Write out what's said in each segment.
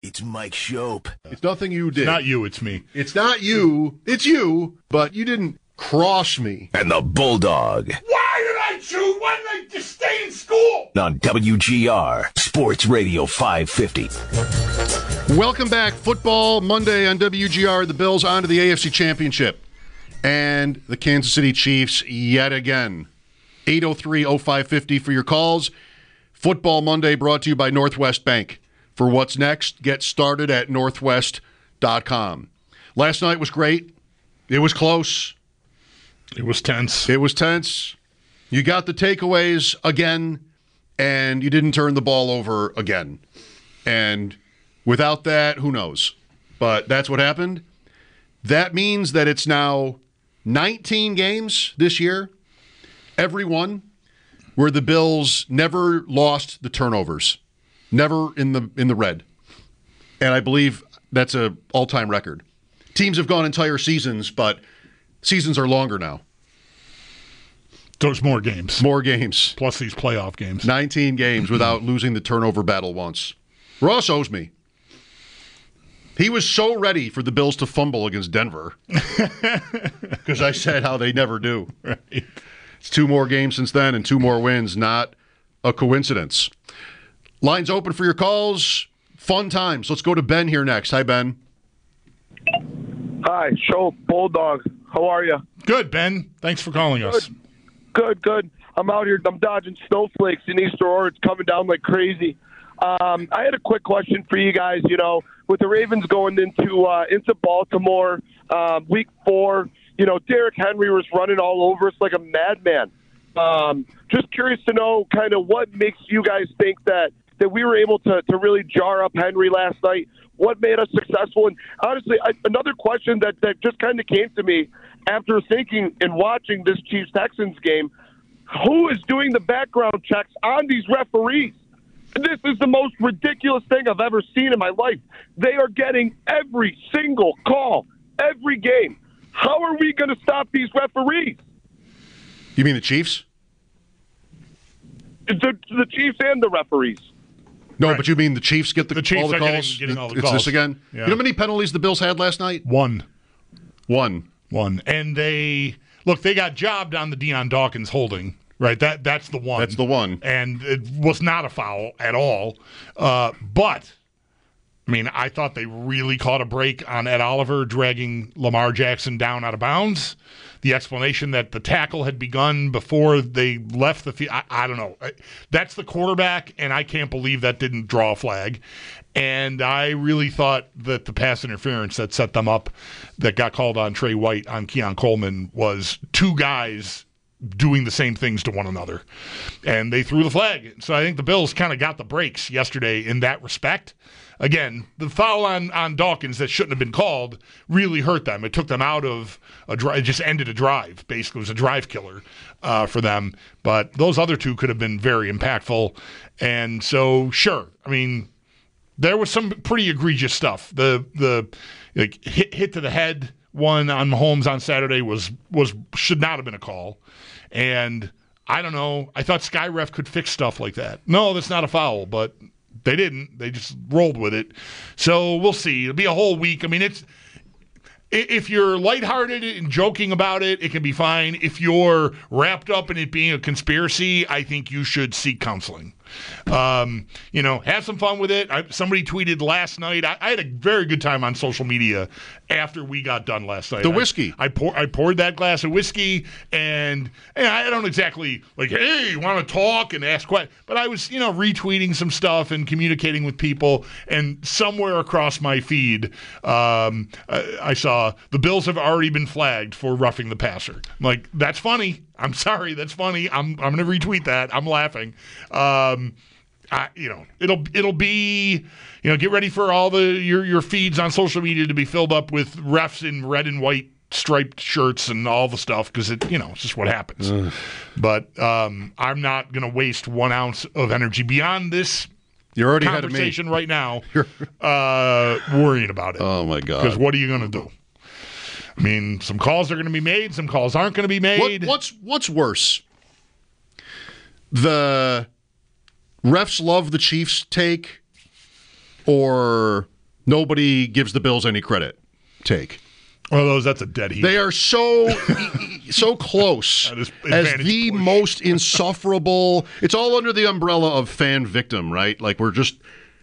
It's Mike Shope. It's nothing you did. It's not you, it's me. It's not you. It's you, but you didn't cross me. And the Bulldog. Why did I choose? Why did I just stay in school? On WGR, Sports Radio 550. Welcome back. Football Monday on WGR. The Bills on to the AFC Championship. And the Kansas City Chiefs yet again. 803-0550 for your calls. Football Monday brought to you by Northwest Bank. For what's next, get started at northwest.com. Last night was great. It was close. It was tense. It was tense. You got the takeaways again, and you didn't turn the ball over again. And without that, who knows? But that's what happened. That means that it's now 19 games this year, every one, where the Bills never lost the turnovers. Never in the red. And I believe that's an all-time record. Teams have gone entire seasons, but seasons are longer now. There's more games. More games. Plus these playoff games. 19 games without losing the turnover battle once. Ross owes me. He was so ready for the Bills to fumble against Denver. Because I said how they never do. Right. It's 2 more games since then and 2 more wins. Not a coincidence. Lines open for your calls. Fun times. Let's go to Ben here next. Hi, Ben. Hi, Show Bulldog. How are you? Good, Ben. Thanks for calling us. Good. I'm out here. I'm dodging snowflakes in East Aurora. It's coming down like crazy. I had a quick question for you guys. You know, with the Ravens going into Baltimore, week 4, you know, Derrick Henry was running all over us like a madman. Just curious to know kind of what makes you guys think that we were able to really jar up Henry last night. What made us successful? And honestly, another question that just kind of came to me after thinking and watching this Chiefs-Texans game, who is doing the background checks on these referees? This is the most ridiculous thing I've ever seen in my life. They are getting every single call, every game. How are we going to stop these referees? You mean the Chiefs? The Chiefs and the referees. No, right. But you mean the Chiefs get the Chiefs all the calls? Getting all the it's calls. This again? Yeah. You know how many penalties the Bills had last night? One. And they got jobbed on the Deion Dawkins holding. Right, that's the one. That's the one. And it was not a foul at all. But, I mean, I thought they really caught a break on Ed Oliver dragging Lamar Jackson down out of bounds. The explanation that the tackle had begun before they left the field, I don't know. That's the quarterback, and I can't believe that didn't draw a flag. And I really thought that the pass interference that set them up, that got called on Trey White, on Keon Coleman, was 2 guys doing the same things to one another. And they threw the flag. So I think the Bills kind of got the breaks yesterday in that respect. Again, the foul on Dawkins that shouldn't have been called really hurt them. It took them out of a drive. It just ended a drive. Basically, it was a drive killer for them. But those other 2 could have been very impactful. And so, sure, I mean, there was some pretty egregious stuff. The hit to the head one on Mahomes on Saturday should not have been a call. And I don't know. I thought SkyRef could fix stuff like that. No, that's not a foul, but they didn't. They just rolled with it. So we'll see. It'll be a whole week. I mean, if you're lighthearted and joking about it, it can be fine. If you're wrapped up in it being a conspiracy, I think you should seek counseling. Have some fun with it. Somebody tweeted last night. I had a very good time on social media after we got done last night. The whiskey. I poured that glass of whiskey, and I don't exactly like, hey, you want to talk and ask questions, but I was, retweeting some stuff and communicating with people, and somewhere across my feed, I saw the Bills have already been flagged for roughing the passer. I'm like, that's funny. I'm sorry, that's funny. I'm going to retweet that. I'm laughing. It'll be, get ready for all your feeds on social media to be filled up with refs in red and white striped shirts and all the stuff, because it's just what happens. But I'm not going to waste 1 ounce of energy beyond this. You're already conversation right now, worrying about it. Oh my God! Because what are you going to do? I mean, some calls are going to be made, some calls aren't going to be made. What's worse? The refs love the Chiefs take, or nobody gives the Bills any credit take. Well, that's a dead heat. They are so close as the most insufferable. It's all under the umbrella of fan victim, right? Like we're just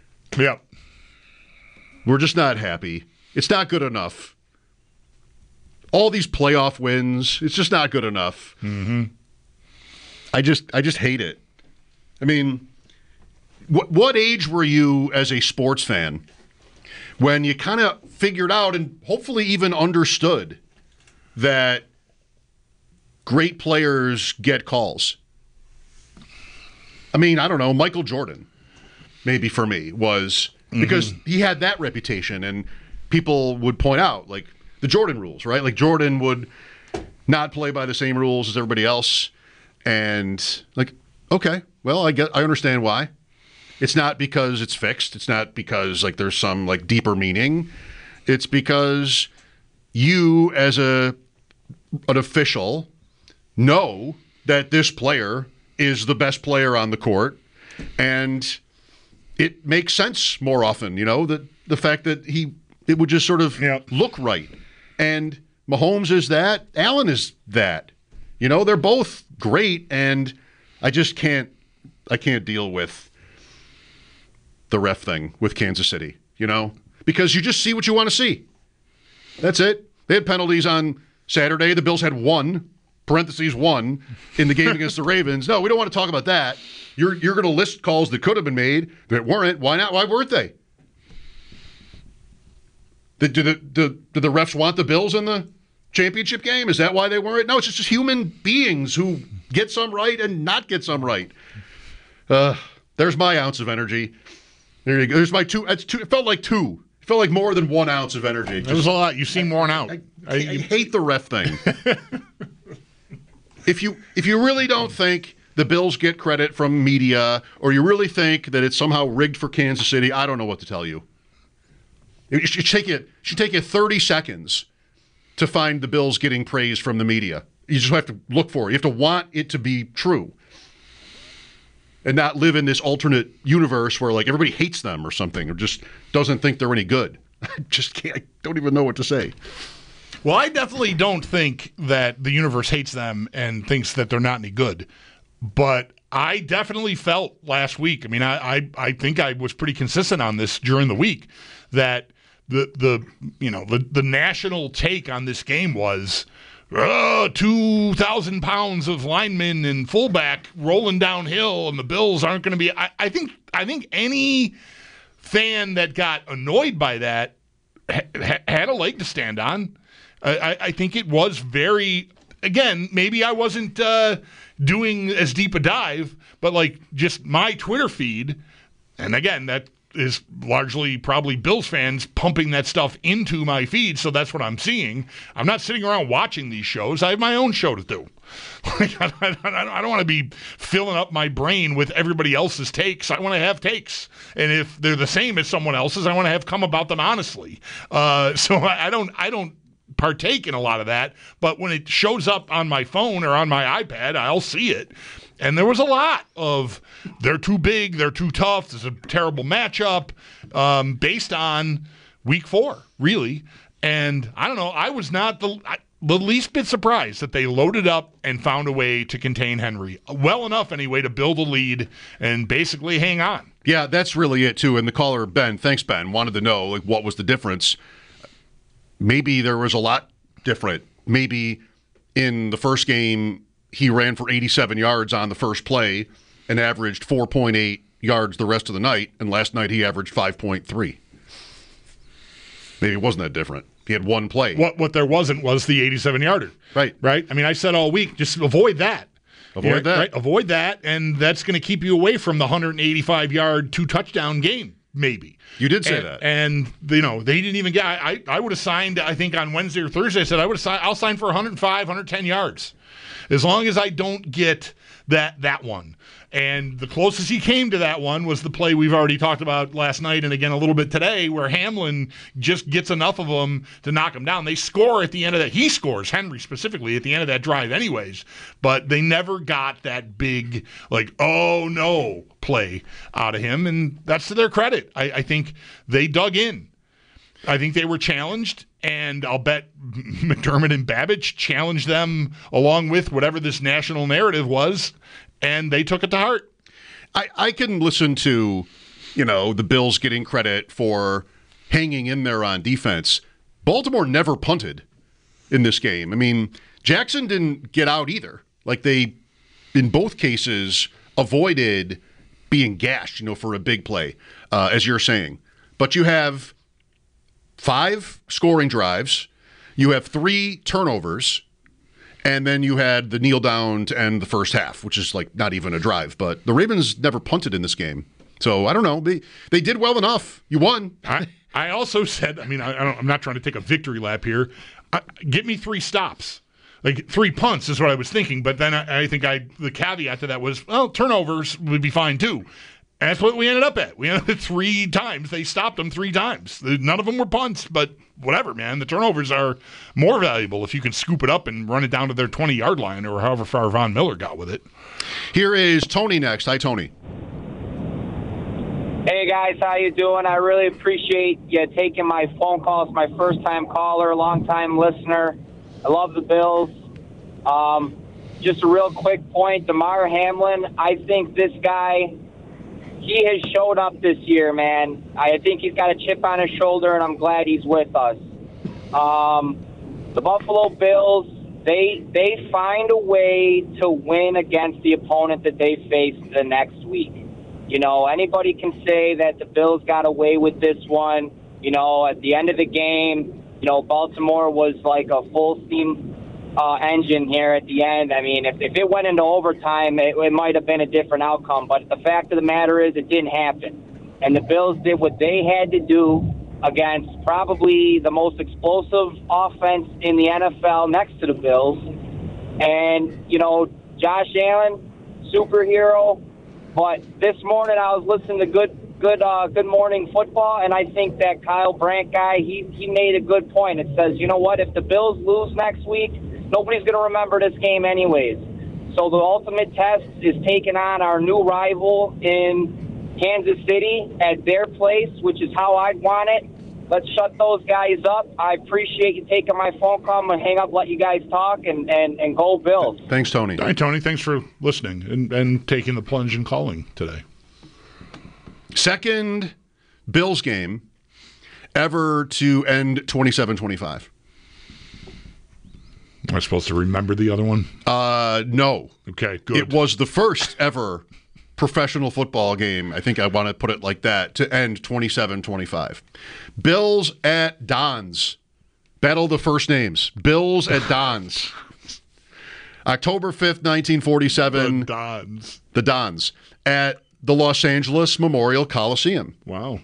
not happy. It's not good enough. All these playoff wins, it's just not good enough. Mm-hmm. I just hate it. I mean, what age were you as a sports fan when you kind of figured out and hopefully even understood that great players get calls? I mean, I don't know, Michael Jordan, maybe for me, was because he had that reputation, and people would point out, like, the Jordan rules, right? Like, Jordan would not play by the same rules as everybody else, and, like, okay, well, I understand why. It's not because it's fixed. It's not because, like, there's some, like, deeper meaning. It's because you, as an official, know that this player is the best player on the court, and it makes sense more often, you know, that the fact that it would just sort of look right. And Mahomes is that. Allen is that. You know, they're both great, and I can't deal with the ref thing with Kansas City, you know, because you just see what you want to see. That's it. They had penalties on Saturday. The Bills had one in the game against the Ravens. No, we don't want to talk about that. You're going to list calls that could have been made that weren't. Why not? Why weren't they? Do the refs want the Bills in the championship game? Is that why they weren't? No, it's just human beings who get some right and not get some right. There's my ounce of energy. There you go. There's my two. That's two. It felt like two. It felt like more than 1 ounce of energy. It was a lot. You seem worn out. I hate the ref thing. If you really don't think the Bills get credit from media, or you really think that it's somehow rigged for Kansas City, I don't know what to tell you. It should take you 30 seconds to find the Bills getting praise from the media. You just have to look for it. You have to want it to be true. And not live in this alternate universe where, like, everybody hates them or something, or just doesn't think they're any good. I don't even know what to say. Well, I definitely don't think that the universe hates them and thinks that they're not any good. But I definitely felt last week, I mean, I think I was pretty consistent on this during the week, that the national take on this game was 2,000 pounds of linemen and fullback rolling downhill, and the Bills aren't going to be. I think any fan that got annoyed by that had a leg to stand on. I think it was very. Again, maybe I wasn't doing as deep a dive, but like just my Twitter feed, and again that is largely probably Bills fans pumping that stuff into my feed, so that's what I'm seeing. I'm not sitting around watching these shows. I have my own show to do. Like, I don't want to be filling up my brain with everybody else's takes. I want to have takes, and if they're the same as someone else's, I want to have come about them honestly. So I don't partake in a lot of that, but when it shows up on my phone or on my iPad, I'll see it. And there was a lot of, they're too big, they're too tough, this is a terrible matchup, based on week 4, really. And I don't know, I was not the least bit surprised that they loaded up and found a way to contain Henry. Well enough, anyway, to build a lead and basically hang on. Yeah, that's really it, too. And the caller, Ben, thanks, Ben, wanted to know, like, what was the difference. Maybe there was a lot different. Maybe in the first game, he ran for 87 yards on the first play and averaged 4.8 yards the rest of the night, and last night he averaged 5.3. Maybe it wasn't that different. He had one play. What there wasn't was the 87-yarder. Right. Right? I mean, I said all week, just avoid that. Avoid that. Right? Avoid that, and that's going to keep you away from the 185-yard, 2-touchdown game, maybe. You did say that. And, you know, they didn't even get – I would have signed, I think, on Wednesday or Thursday, I said I'll sign for 105, 110 yards. As long as I don't get that one. And the closest he came to that one was the play we've already talked about last night and again a little bit today, where Hamlin just gets enough of them to knock him down. They score at the end of that. He scores, Henry specifically, at the end of that drive anyways. But they never got that big, like, oh, no play out of him. And that's to their credit. I think they dug in. I think they were challenged, and I'll bet McDermott and Babbage challenged them along with whatever this national narrative was, and they took it to heart. I can listen to, the Bills getting credit for hanging in there on defense. Baltimore never punted in this game. I mean, Jackson didn't get out either. Like, they, in both cases, avoided being gashed, for a big play, as you're saying. But you have 5 scoring drives, you have 3 turnovers, and then you had the kneel down to end the first half, which is like not even a drive. But the Ravens never punted in this game. So I don't know. They did well enough. You won. I also said, I'm not trying to take a victory lap here. Get me 3 stops. Like 3 punts is what I was thinking. But then I think the caveat to that was, well, turnovers would be fine too. And that's what we ended up at. We ended up at 3 times. They stopped them 3 times. None of them were punts, but whatever, man. The turnovers are more valuable if you can scoop it up and run it down to their 20-yard line or however far Von Miller got with it. Here is Tony next. Hi, Tony. Hey, guys. How you doing? I really appreciate you taking my phone calls. My first-time caller, long-time listener. I love the Bills. Just a real quick point. Damar Hamlin, I think this guy, he has showed up this year, man. I think he's got a chip on his shoulder, and I'm glad he's with us. The Buffalo Bills, they find a way to win against the opponent that they face the next week. Anybody can say that the Bills got away with this one. At the end of the game, Baltimore was like a full steam engine here at the end. I mean, if it went into overtime, it might have been a different outcome. But the fact of the matter is it didn't happen. And the Bills did what they had to do against probably the most explosive offense in the NFL next to the Bills. And, Josh Allen, superhero. But this morning I was listening to Good Morning Football, and I think that Kyle Brandt guy, he made a good point. It says, you know what, if the Bills lose next week, nobody's going to remember this game anyways. So the ultimate test is taking on our new rival in Kansas City at their place, which is how I'd want it. Let's shut those guys up. I appreciate you taking my phone call. I'm going to hang up, let you guys talk, and go Bills. Thanks, Tony. All right, Tony, thanks for listening and taking the plunge and calling today. Second Bills game ever to end 27-25. Am I supposed to remember the other one? No. Okay, good. It was the first ever professional football game, I think I want to put it like that, to end 27-25. Bills at Dons. Battle the first names. Bills at Dons. October 5th, 1947. The Dons. The Dons. At the Los Angeles Memorial Coliseum. Wow.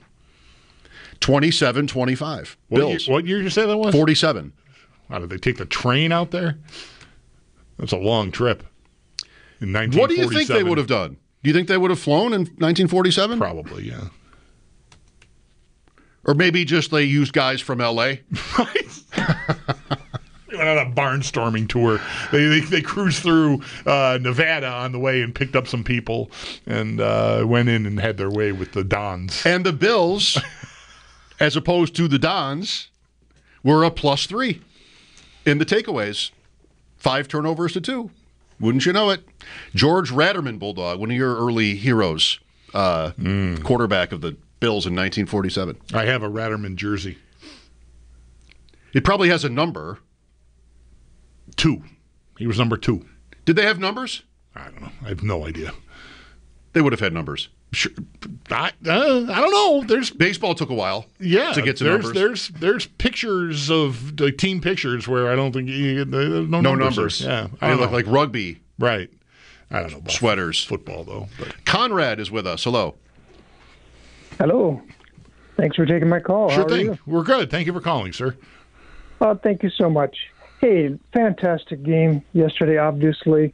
27-25. Bills. What year did you say that was? 47. Wow, did they take the train out there? That's a long trip. In 1947. What do you think they would have done? Do you think they would have flown in 1947? Probably, yeah. Or maybe just they used guys from L.A.? Right. They went on a barnstorming tour. They cruised through Nevada on the way and picked up some people and went in and had their way with the Dons. And the Bills, as opposed to the Dons, were a +3 in the takeaways. 5 turnovers to 2. Wouldn't you know it? George Ratterman, Bulldog, one of your early heroes, quarterback of the Bills in 1947. I have a Ratterman jersey. It probably has a number. 2. He was number 2. Did they have numbers? I don't know. I have no idea. They would have had numbers. Sure. I don't know. There's baseball took a while. Yeah, to get to numbers. There's pictures of the team pictures where I don't think no numbers. Yeah, they look like rugby. Right. I don't know about sweaters. Football though. But. Conrad is with us. Hello. Hello. Thanks for taking my call. Sure How thing. Are you? We're good. Thank you for calling, sir. Thank you so much. Hey, fantastic game yesterday. Obviously.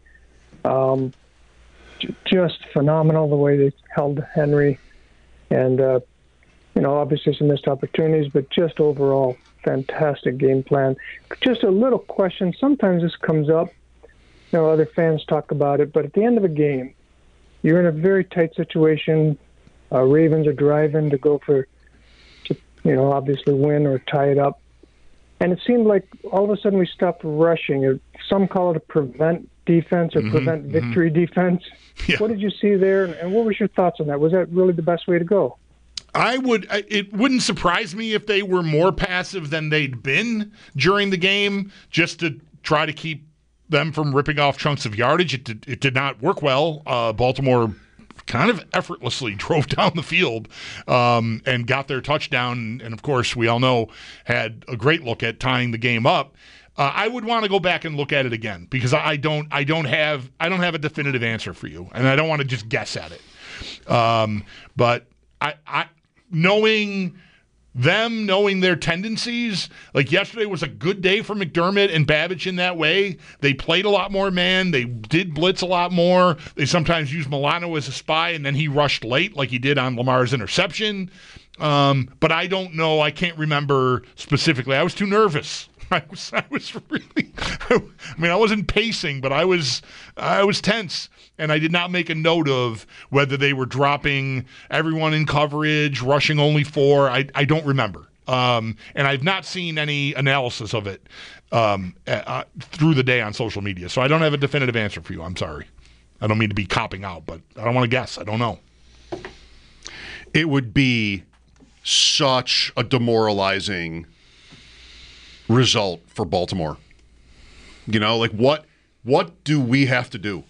Just phenomenal the way they held Henry, and obviously some missed opportunities, but just overall fantastic game plan. Just a little question. Sometimes this comes up. Other fans talk about it, but at the end of a game, you're in a very tight situation. Ravens are driving to go to obviously win or tie it up. And it seemed like all of a sudden we stopped rushing. Some call it a prevent defense or prevent victory defense. Yeah. What did you see there, and what was your thoughts on that? Was that really the best way to go? It wouldn't surprise me if they were more passive than they'd been during the game, just to try to keep them from ripping off chunks of yardage. It did not work well. Baltimore kind of effortlessly drove down the field and got their touchdown, and of course we all know had a great look at tying the game up. I would want to go back and look at it again because I don't have a definitive answer for you, and I don't want to just guess at it. But I knowing their tendencies, like yesterday was a good day for McDermott and Babich in that way. They played a lot more man. They did blitz a lot more. They sometimes used Milano as a spy, and then he rushed late like he did on Lamar's interception. But I don't know. I can't remember specifically. I was too nervous. I was really. I wasn't pacing, but I was tense, and I did not make a note of whether they were dropping everyone in coverage, rushing only 4. I don't remember, and I've not seen any analysis of it through the day on social media, so I don't have a definitive answer for you. I'm sorry. I don't mean to be copping out, but I don't want to guess. I don't know. It would be such a demoralizing result for Baltimore. What do we have to do?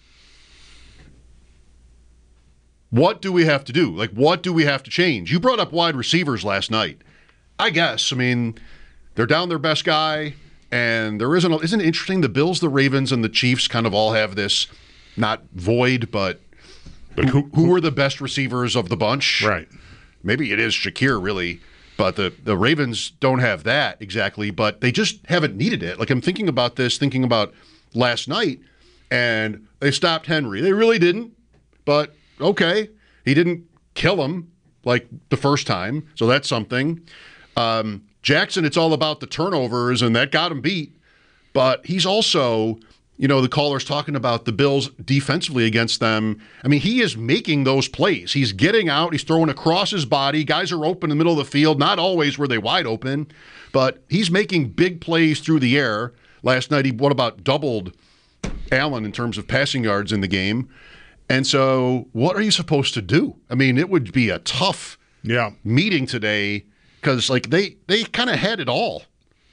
What do we have to do? What do we have to change? You brought up wide receivers last night. I guess. They're down their best guy, and isn't it interesting? The Bills, the Ravens, and the Chiefs kind of all have this, not void, but who are the best receivers of the bunch? Right. Maybe it is Shakir, really. But the Ravens don't have that exactly, but they just haven't needed it. I'm thinking about last night, and they stopped Henry. They really didn't, but okay. He didn't kill him like the first time, so that's something. Jackson, it's all about the turnovers, and that got him beat. But he's also, the caller's talking about the Bills defensively against them. He is making those plays. He's getting out. He's throwing across his body. Guys are open in the middle of the field. Not always were they wide open, but he's making big plays through the air. Last night, he doubled Allen in terms of passing yards in the game. And so what are you supposed to do? It would be a tough meeting today because they kind of had it all.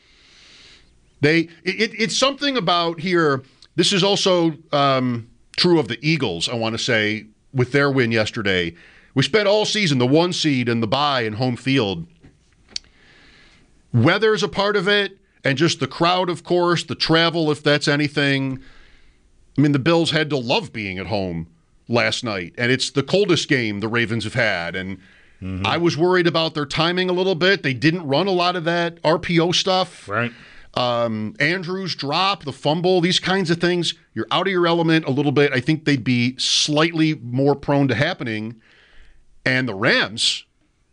It's something about here. This is also true of the Eagles, I want to say, with their win yesterday. We spent all season, the 1 seed and the bye and home field. Weather's a part of it, and just the crowd, of course, the travel, if that's anything. The Bills had to love being at home last night, and it's the coldest game the Ravens have had, and I was worried about their timing a little bit. They didn't run a lot of that RPO stuff. Right. Andrews drop, the fumble, these kinds of things. You're out of your element a little bit. I think they'd be slightly more prone to happening. And the Rams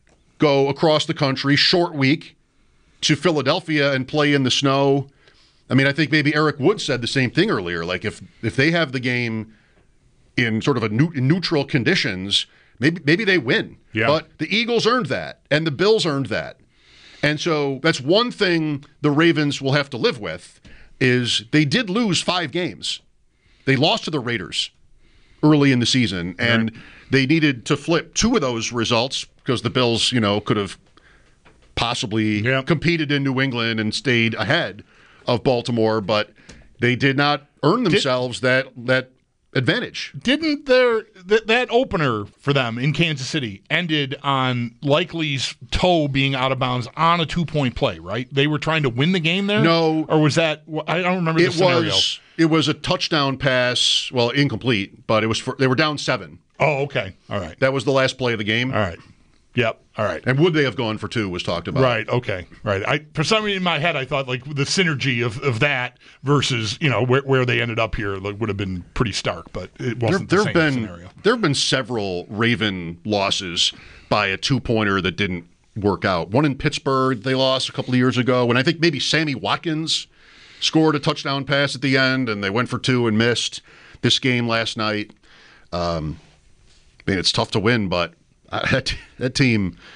go across the country, short week, to Philadelphia and play in the snow. I think maybe Eric Wood said the same thing earlier. If they have the game in sort of in neutral conditions, maybe they win. Yeah. But the Eagles earned that, and the Bills earned that. And so that's one thing the Ravens will have to live with is they did lose 5 games. They lost to the Raiders early in the season, and they needed to flip 2 of those results because the Bills, could have possibly competed in New England and stayed ahead of Baltimore, but they did not earn themselves that advantage. Didn't that opener for them in Kansas City ended on Likely's toe being out of bounds on a 2-point play, right? They were trying to win the game there? No. Or was that – I don't remember the scenario. It was a touchdown pass, well, incomplete, but they were down 7. Oh, okay. All right. That was the last play of the game. All right. Yep. All right. And would they have gone for 2 was talked about. Right. Okay. Right. For some reason in my head, I thought the synergy of that versus where they ended up here would have been pretty stark, but it wasn't the same scenario. There have been several Raven losses by a 2-pointer that didn't work out. One in Pittsburgh they lost a couple of years ago, and I think maybe Sammy Watkins scored a touchdown pass at the end, and they went for 2 and missed. This game last night, it's tough to win, but that team,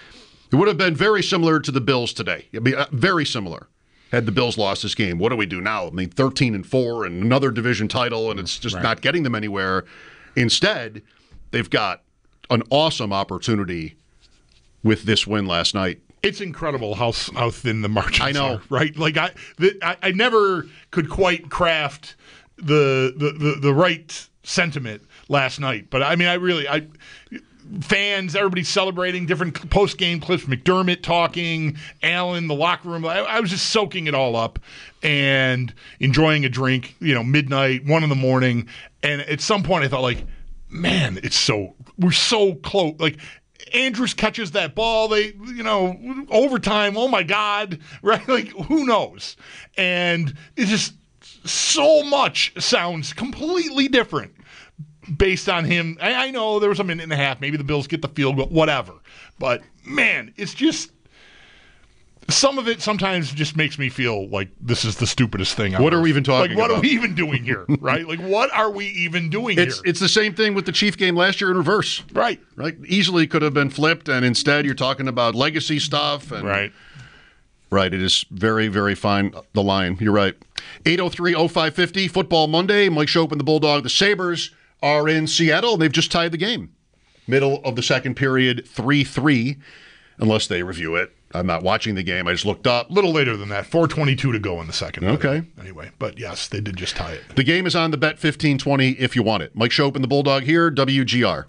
It would have been very similar to the Bills today. It'd be very similar had the Bills lost this game. What do we do now? I mean, 13-4 and another division title, and it's just not getting them anywhere. Instead, they've got an awesome opportunity with this win last night. It's incredible how thin the margins are, right? Like I never could quite craft the right sentiment last night, but I mean, fans, everybody celebrating, different post-game clips, McDermott talking, Allen, the locker room. I was just soaking it all up and enjoying a drink, midnight, 1 a.m. And at some point I thought, like, man, we're so close. Like, Andrews catches that ball, overtime, oh my God, right? Like, who knows? And it's just so much sounds completely different based on him. I know there was a minute and a half. Maybe the Bills get the field goal, whatever. But, man, it's just some of it sometimes just makes me feel like this is the stupidest thing. What are we even talking about? What are we even doing here, right? Like, what are we even doing here? It's the same thing with the Chief game last year in reverse. Right. Easily could have been flipped, and instead you're talking about legacy stuff. And, Right. It is very, very fine, the line. You're right. 803-0550, Football Monday. Mike Schopp and the Bulldog. The Sabres are in Seattle, and they've just tied the game. Middle of the second period, 3-3, unless they review it. I'm not watching the game. I just looked up. A little later than that. 4:22 to go in the second. Okay. Anyway, but yes, they did just tie it. The game is on the Bet 1520 if you want it. Mike Schopp and the Bulldog here, WGR.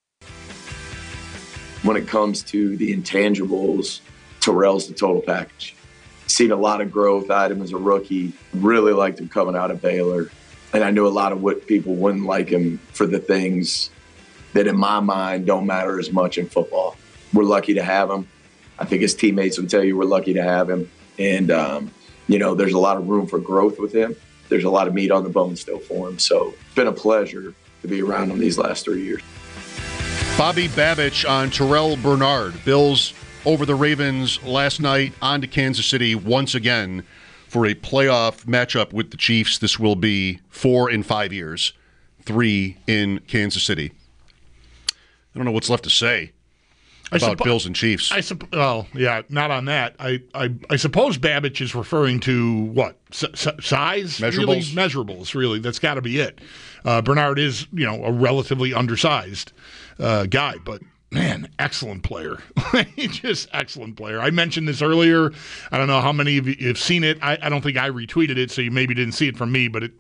When it comes to the intangibles, Terrell's the total package. Seen a lot of growth out of him as a rookie. Really liked him coming out of Baylor. And I knew a lot of what people wouldn't like him for the things that in my mind don't matter as much in football. We're lucky to have him. I think his teammates would tell you we're lucky to have him. And, there's a lot of room for growth with him. There's a lot of meat on the bone still for him. So it's been a pleasure to be around him these last 3 years. Bobby Babich on Terrell Bernard. Bills over the Ravens last night, on to Kansas City once again for a playoff matchup with the Chiefs. This will be 4 in 5 years, 3 in Kansas City. I don't know what's left to say about Bills and Chiefs. Not on that. I suppose Babich is referring to what? Size? Measurables? Really? Measurables, really. That's got to be it. Bernard is, a relatively undersized guy, but man, excellent player. Just excellent player. I mentioned this earlier. I don't know how many of you have seen it. I don't think I retweeted it, so you maybe didn't see it from me, but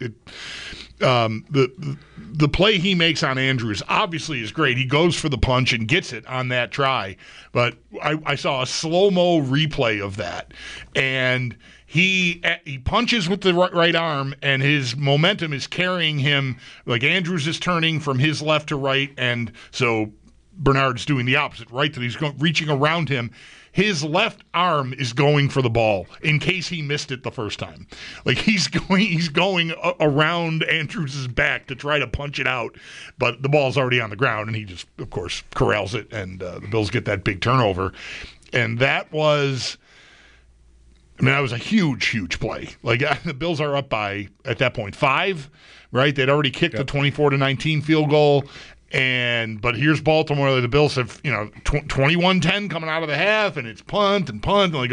the play he makes on Andrews obviously is great. He goes for the punch and gets it on that try. But I saw a slow-mo replay of that, and he punches with the right arm, and his momentum is carrying him. Like Andrews is turning from his left to right, and so Bernard's doing the opposite, right? That he's reaching around him. His left arm is going for the ball in case he missed it the first time. Like he's going around Andrews' back to try to punch it out, but the ball's already on the ground, and he just, of course, corrals it, and the Bills get that big turnover. And that was a huge, huge play. Like the Bills are up by, at that point, 5, right? They'd already kicked the 24-19 field goal. But here's Baltimore. The Bills have 21-10 coming out of the half, and it's punt. Like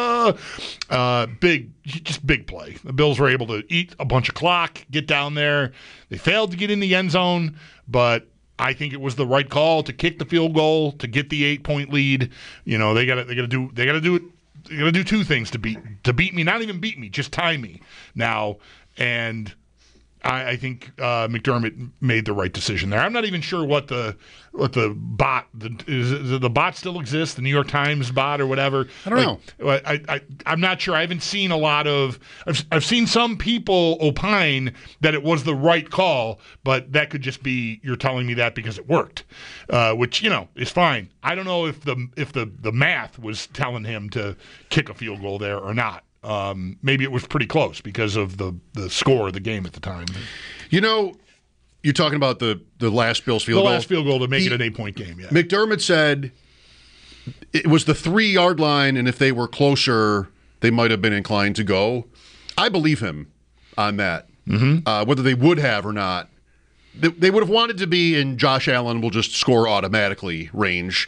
big play. The Bills were able to eat a bunch of clock, get down there. They failed to get in the end zone, but I think it was the right call to kick the field goal to get the 8-point lead. They got to do 2 things to beat me. Not even beat me, just tie me now. And I think McDermott made the right decision there. I'm not even sure what the bot is. The bot still exists, the New York Times bot or whatever. I don't know. I'm not sure. I haven't seen a lot of. I've seen some people opine that it was the right call, but that could just be you're telling me that because it worked, which is fine. I don't know if the math was telling him to kick a field goal there or not. Maybe it was pretty close because of the score of the game at the time. You're talking about the last Bills field goal. The last field goal to make it an 8-point game, yeah. McDermott said it was the 3-yard line, and if they were closer, they might have been inclined to go. I believe him on that. Mm-hmm. Whether they would have or not. They would have wanted to be in Josh Allen will just score automatically range.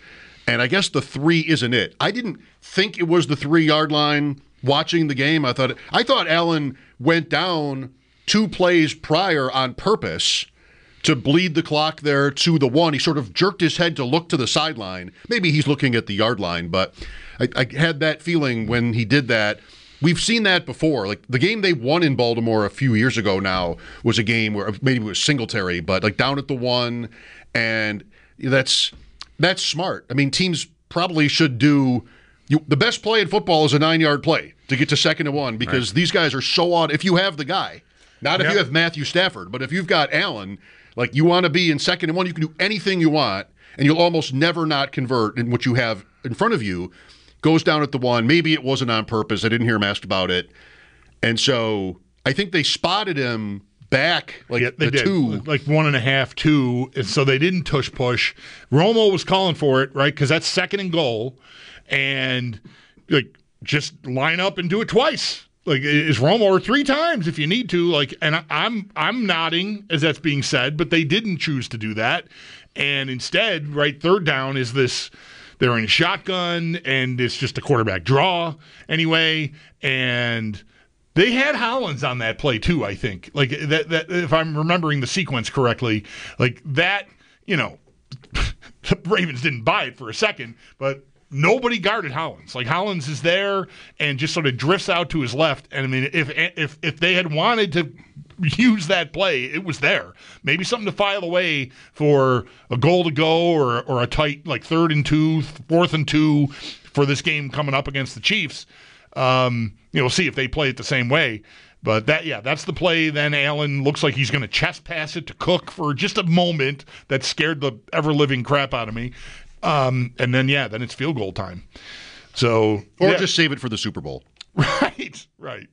And I guess the 3 isn't it. I didn't think it was the 3-yard line watching the game. I thought Allen went down 2 plays prior on purpose to bleed the clock there to the 1. He sort of jerked his head to look to the sideline. Maybe he's looking at the yard line, but I had that feeling when he did that. We've seen that before. Like the game they won in Baltimore a few years ago now was a game where maybe it was Singletary, but like down at the 1, and that's smart. I mean, teams probably should do the best play in football is a 9-yard play to get to 2nd and 1 because these guys are so odd. If you have the guy, not if you have Matthew Stafford, but if you've got Allen, like you want to be in 2nd and 1, you can do anything you want, and you'll almost never not convert in what you have in front of you. Goes down at the 1. Maybe it wasn't on purpose. I didn't hear him asked about it. And so I think they spotted him back like they did. 2. Like 1.5, 2. And so they didn't push. Romo was calling for it, right? Because that's 2nd and goal. And like just line up and do it twice. Like is Romo or 3 times if you need to. Like, and I'm nodding as that's being said, but they didn't choose to do that. And instead, right, 3rd down is this. They're in shotgun, and it's just a quarterback draw anyway. And they had Hollins on that play too, I think. Like that if I'm remembering the sequence correctly, like that, the Ravens didn't buy it for a second, but nobody guarded Hollins. Like Hollins is there and just sort of drifts out to his left. And I mean, if they had wanted to use that play, it was there. Maybe something to file away for a goal to go or a tight like 3rd and 2, 4th and 2 for this game coming up against the Chiefs. We'll see if they play it the same way. But that's the play. Then Allen looks like he's going to chest pass it to Cook for just a moment that scared the ever-living crap out of me. And then it's field goal time. So just save it for the Super Bowl. Right.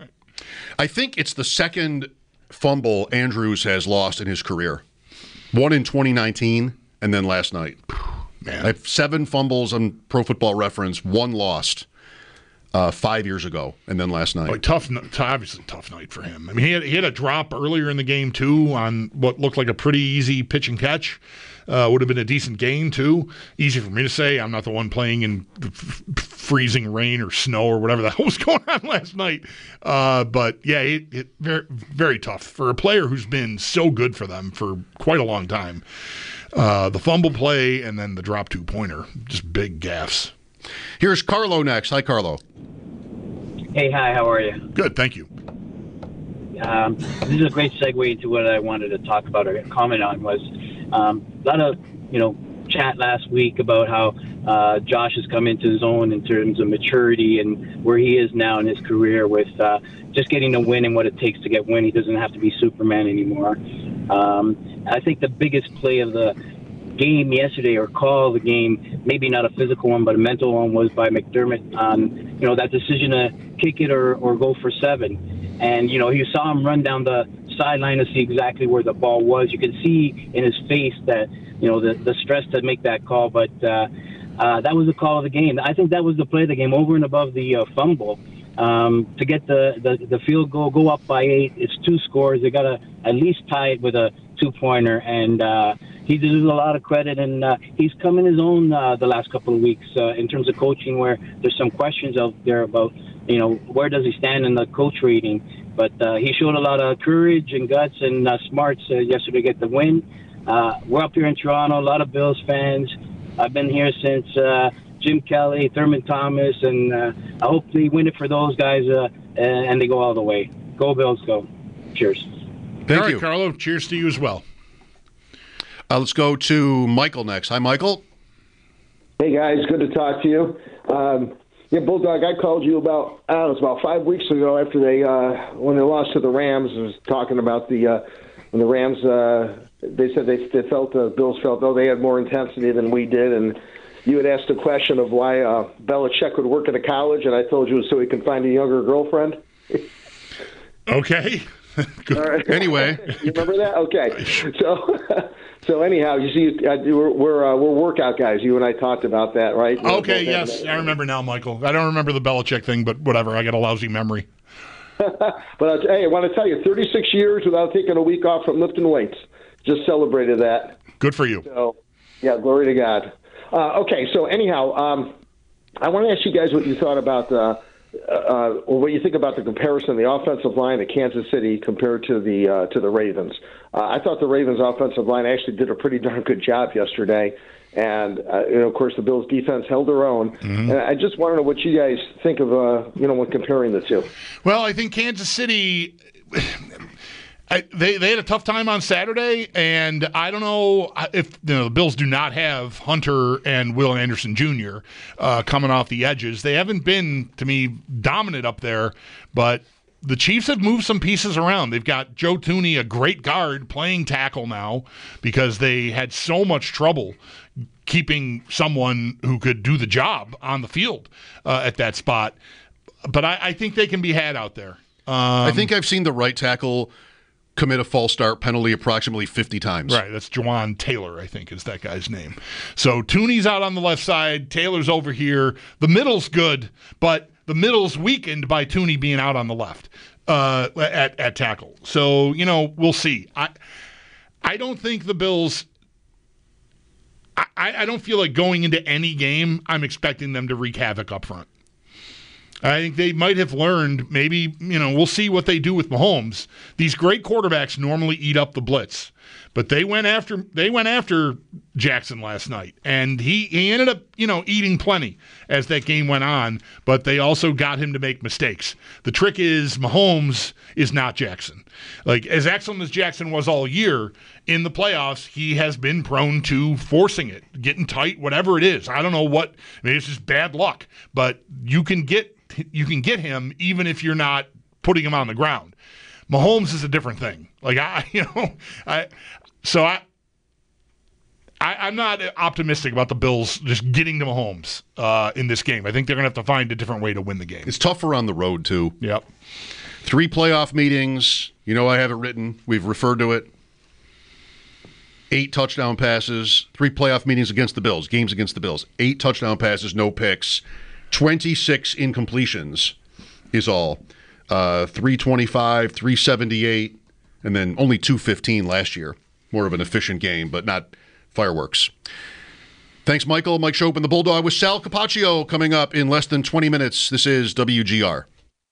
I think it's the 2nd fumble Andrews has lost in his career. 1 in 2019, and then last night. Man. I have 7 fumbles on Pro Football Reference, 1 lost 5 years ago, and then last night. Obviously tough night for him. I mean, he had a drop earlier in the game, too, on what looked like a pretty easy pitch and catch. Would have been a decent gain, too. Easy for me to say. I'm not the one playing in freezing rain or snow or whatever the hell was going on last night. But, it very, very tough for a player who's been so good for them for quite a long time. The fumble play and then the drop 2-pointer, just big gaffes. Here's Carlo next. Hi, Carlo. Hey, hi, how are you? Good, thank you. This is a great segue into what I wanted to talk about or comment on was a lot of, chat last week about how Josh has come into his own in terms of maturity and where he is now in his career with just getting a win and what it takes to get win. He doesn't have to be Superman anymore. I think the biggest play of the game yesterday, or call of the game, maybe not a physical one, but a mental one, was by McDermott on, that decision to kick it or go for 7. And, you saw him run down the sideline to see exactly where the ball was. You could see in his face that, the stress to make that call. But that was the call of the game. I think that was the play of the game over and above the fumble. To get the field goal, go up by 8. It's 2 scores. They got to at least tie it with a 2-pointer. And he deserves a lot of credit. And he's come in his own the last couple of weeks in terms of coaching, where there's some questions out there about, where does he stand in the coach rating. But he showed a lot of courage and guts and smarts yesterday to get the win. We're up here in Toronto, a lot of Bills fans. I've been here since Jim Kelly, Thurman Thomas, and I hope they win it for those guys and they go all the way. Go Bills, go. Cheers. Thank you, Carlo. Cheers to you as well. Let's go to Michael next. Hi, Michael. Hey, guys. Good to talk to you. Bulldog, I called you about 5 weeks ago after when they lost to the Rams. I was talking about when the Rams, they said they felt, the Bills felt, they had more intensity than we did. And you had asked a question of why Belichick would work at a college, and I told you so he can find a younger girlfriend. Okay. All right. Anyway. You remember that? Okay. So anyhow, you see, we're workout guys. You and I talked about that, right? Okay, yes. I remember now, Michael. I don't remember the Belichick thing, but whatever. I got a lousy memory. But hey, I want to tell you, 36 years without taking a week off from lifting weights. Just celebrated that. Good for you. So, yeah, glory to God. Okay, so anyhow, I want to ask you guys what you thought about or what you think about the comparison of the offensive line at Kansas City compared to the Ravens. I thought the Ravens' offensive line actually did a pretty darn good job yesterday, and of course the Bills' defense held their own. Mm-hmm. And I just want to know what you guys think of when comparing the two. Well, I think Kansas City. They had a tough time on Saturday, and I don't know if the Bills do not have Hunter and Will Anderson Jr. Coming off the edges. They haven't been, to me, dominant up there, but the Chiefs have moved some pieces around. They've got Joe Thuney, a great guard, playing tackle now because they had so much trouble keeping someone who could do the job on the field at that spot. But I think they can be had out there. I think I've seen the right tackle commit a false start penalty approximately 50 times. Right, that's Jawan Taylor, I think is that guy's name. So Thuney's out on the left side, Taylor's over here. The middle's good, but the middle's weakened by Thuney being out on the left at tackle. So, we'll see. I don't think the Bills I don't feel like going into any game I'm expecting them to wreak havoc up front. I think they might have learned, maybe, we'll see what they do with Mahomes. These great quarterbacks normally eat up the blitz, but they went after Jackson last night, and he ended up, eating plenty as that game went on, but they also got him to make mistakes. The trick is Mahomes is not Jackson. Like, as excellent as Jackson was all year, in the playoffs, he has been prone to forcing it, getting tight, whatever it is. I don't know what, maybe it's just bad luck, but you can get him even if you're not putting him on the ground. Mahomes is a different thing. Like I'm not optimistic about the Bills just getting to Mahomes in this game. I think they're going to have to find a different way to win the game. It's tougher on the road too. Yep. 3 playoff meetings. I have it written. We've referred to it. 8 touchdown passes. 3 playoff meetings against the Bills. Games against the Bills. 8 touchdown passes, no picks. 26 incompletions is all. 325, 378, and then only 215 last year. More of an efficient game, but not fireworks. Thanks, Michael. Mike Schopp and the Bulldog with Sal Capaccio coming up in less than 20 minutes. This is WGR.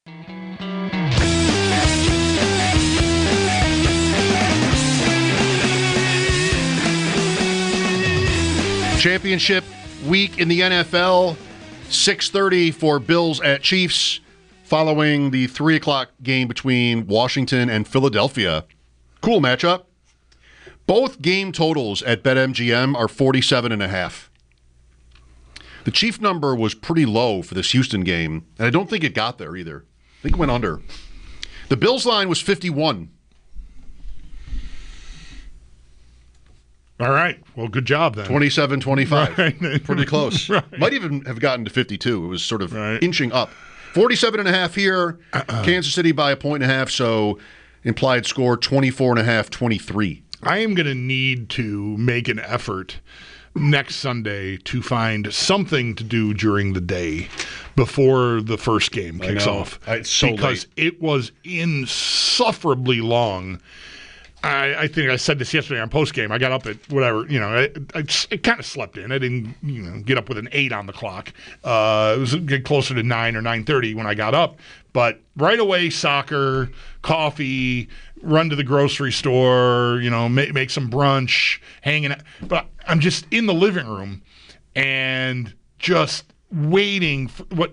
Championship week in the NFL. 6:30 for Bills at Chiefs, following the 3 o'clock game between Washington and Philadelphia. Cool matchup. Both game totals at BetMGM are 47.5. The Chief number was pretty low for this Houston game, and I don't think it got there either. I think it went under. The Bills line was 51. All right. Well, good job then. 27-25. Right. Pretty close. Right. Might even have gotten to 52. It was sort of inching up. 47.5 here. Kansas City by 1.5, so implied score 24.5-23. I am going to need to make an effort next Sunday to find something to do during the day before the first game kicks off. It's so because late. It was insufferably long. I think I said this yesterday on postgame. I got up at whatever, I kind of slept in. I didn't, get up with an 8 on the clock. It was get closer to 9 or 9:30 when I got up. But right away, soccer, coffee, run to the grocery store, make some brunch, hanging out. But I'm just in the living room and just waiting for what.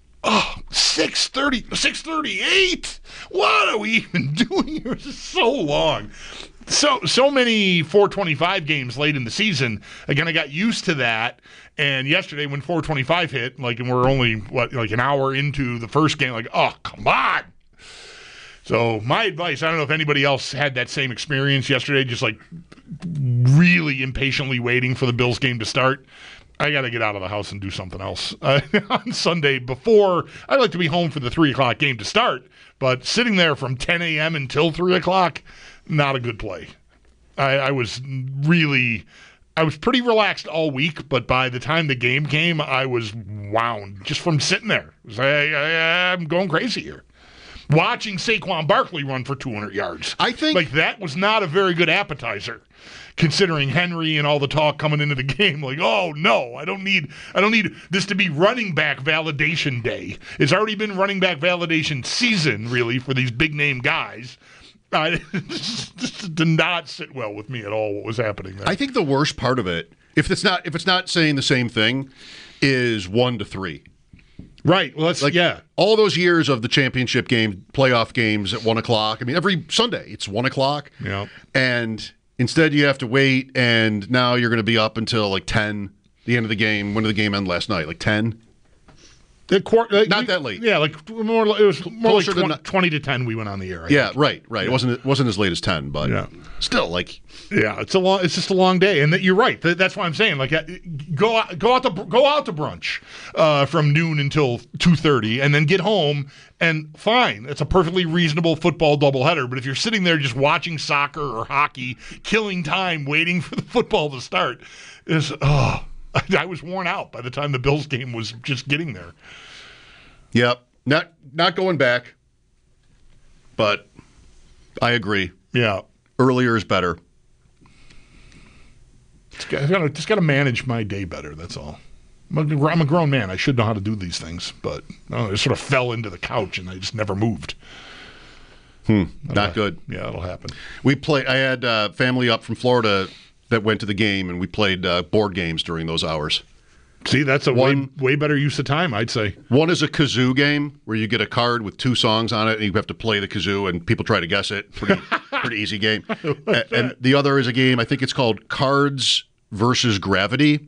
6:38. What are we even doing here? This is so long. So many 425 games late in the season. Again, I got used to that. And yesterday when 425 hit, and we're only an hour into the first game, oh, come on. So my advice, I don't know if anybody else had that same experience yesterday, just really impatiently waiting for the Bills game to start. I got to get out of the house and do something else on Sunday before. I'd like to be home for the 3 o'clock game to start, but sitting there from 10 a.m. until 3 o'clock, not a good play. I was pretty relaxed all week, but by the time the game came, I was wound just from sitting there. I'm going crazy here. Watching Saquon Barkley run for 200 yards. I think like that was not a very good appetizer, considering Henry and all the talk coming into the game. Like, oh no, I don't need this to be running back validation day. It's already been running back validation season, really, for these big name guys. This did not sit well with me at all. What was happening there? I think the worst part of it, if it's not saying the same thing, is 1 to 3. Right. Well, that's all those years of the championship game, playoff games at 1 o'clock. I mean, every Sunday it's 1 o'clock. Yeah. And instead you have to wait, and now you're going to be up until like 10, the end of the game. When did the game end last night? Like 10? Not that late. Yeah, like it was more Closer like 20 to 10 we went on the air. Yeah, right. Yeah. It wasn't as late as 10, but still, like, yeah, it's just a long day, and you're right. That's why I'm saying, like, go out to brunch from noon until 2:30, and then get home. And fine, it's a perfectly reasonable football doubleheader. But if you're sitting there just watching soccer or hockey, killing time waiting for the football to start, I was worn out by the time the Bills game was just getting there. Yep. Not going back, but I agree. Yeah. Earlier is better. Just got to manage my day better, that's all. I'm a grown man. I should know how to do these things, but I sort of fell into the couch and I just never moved. Not good. Yeah, it'll happen. I had family up from Florida that went to the game, and we played board games during those hours. See, that's a way better use of time, I'd say. One is a kazoo game where you get a card with 2 songs on it, and you have to play the kazoo, and people try to guess it. Pretty easy game. And the other is a game, I think it's called Cards versus Gravity.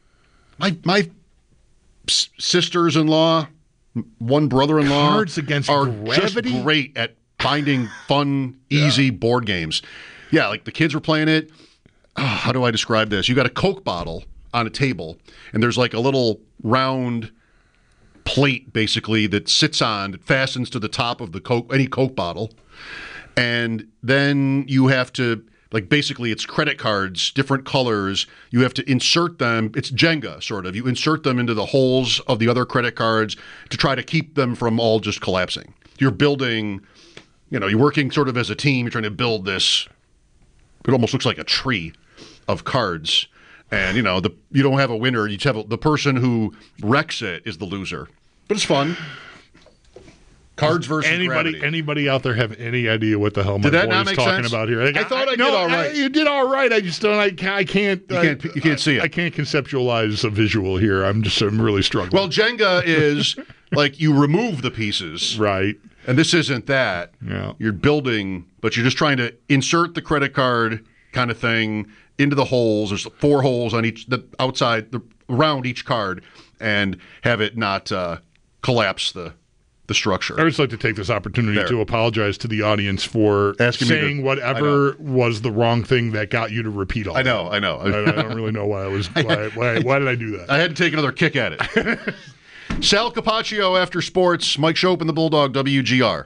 My sisters-in-law, one brother-in-law, Cards against are Gravity? just great at finding fun, easy board games. Yeah, like the kids were playing it. How do I describe this? You got a Coke bottle on a table, and there's like a little round plate, basically, that fastens to the top of any Coke bottle. And then you have to, like, basically it's credit cards, different colors. You have to insert them. It's Jenga, sort of. You insert them into the holes of the other credit cards to try to keep them from all just collapsing. You're building, you're working sort of as a team. You're trying to build this. It almost looks like a tree of cards. And, you don't have a winner. You just have the person who wrecks it is the loser. But it's fun. Cards versus Gravity. Anybody out there have any idea what the hell my boy is talking about here? I thought I did all right. You did all right. I just don't. I can't. You can't see it. I can't conceptualize a visual here. I'm really struggling. Well, Jenga is like you remove the pieces, right? And this isn't that. Yeah. You're building, but you're just trying to insert the credit card kind of thing into the holes. There's 4 holes on around each card, and have it not collapse the structure. I would just like to take this opportunity to apologize to the audience for saying whatever was the wrong thing that got you to repeat all. I know. I don't really know why I was. Why did I do that? I had to take another kick at it. Sal Capaccio after sports. Mike Schopp and the Bulldog, WGR.